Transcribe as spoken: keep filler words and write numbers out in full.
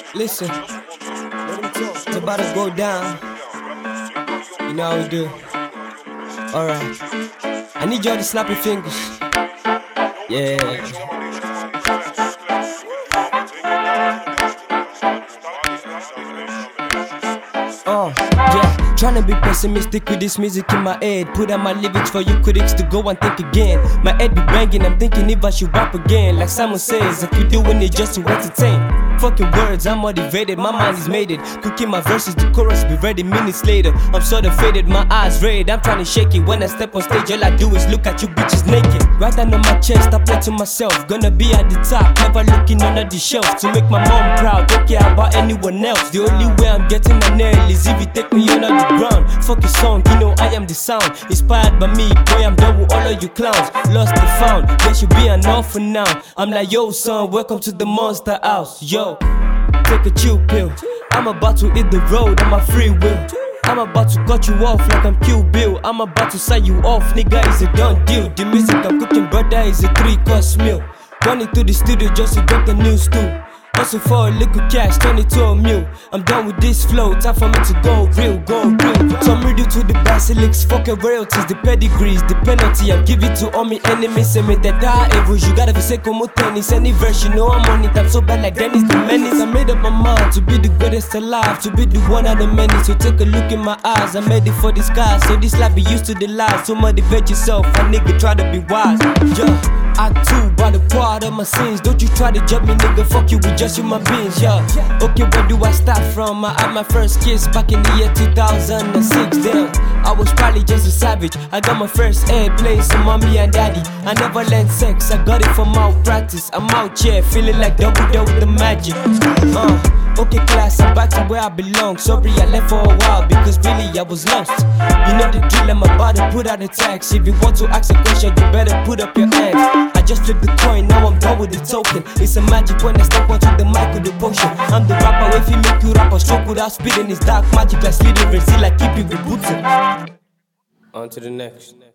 Listen, it's about to go down. You know how we do. Alright. I need y'all to snap your fingers. Yeah. Uh, yeah. Tryna be pessimistic with this music in my head. Put out my lyrics for you critics to go and think again. My head be banging, I'm thinking if I should rap again. Like Simon says, if you're doing it just to entertain. Fucking words, I'm motivated, my mind is made it. Cooking my verses, the chorus be ready minutes later. I'm sort of faded, my eyes red, I'm trying to shake it. When I step on stage, all I do is look at you bitches naked. Right down on my chest, I play to myself. Gonna be at the top, never looking under the shelf. To make my mom proud, don't care about anyone else. The only way I'm getting a nail is if you take me under the ground. Fuck your song, you know I am the sound. Inspired by me, boy I'm done with all of you clowns. Lost and found, there should be enough for now. I'm like, yo son, welcome to the monster house. Yo, take a chill pill. I'm about to hit the road on my free will. I'm about to cut you off like I'm Kill Bill. I'm about to sign you off, nigga, it's a done deal. The music I'm cooking, brother, is a three-course meal. Running to the studio just to get the news too. Hustle for a little cash, turn it to a meal. I'm done with this flow, time for me to go real, go real. So I'm ready to the basilics, fucking royalties, the pedigrees, the penalty. I'm giving to all my enemies, say me that die evils. You gotta say como tennis, any verse, you know I'm on it. I'm so bad like Dennis the Menace. I made up my mind to be the greatest alive, to be the one out of many. So take a look in my eyes, I'm ready for the skies. So this life be used to the lies, so motivate yourself, a nigga try to be wise. Yeah. Act two, by the part of my sins. Don't you try to judge me, nigga, fuck you with just human beings, yeah. Okay, where do I start from? I had my first kiss back in the year two thousand six, damn. I was probably just a savage. I got my first head playing some mommy and daddy. I never learned sex, I got it from malpractice. I'm out here feeling like double double with the magic. Uh. Okay class, I'm back to where I belong. Sorry I left for a while because really I was lost. You know the drill, I'm about to put out a tax. If you want to ask a question, you better put up your hands. I just flipped the coin, now I'm done with the token. It's a magic when I step onto the mic with the potion. I'm the rapper, if you make you rap a stroke without speeding. It's dark magic like slithering, see like keep it rebooting. On to the next.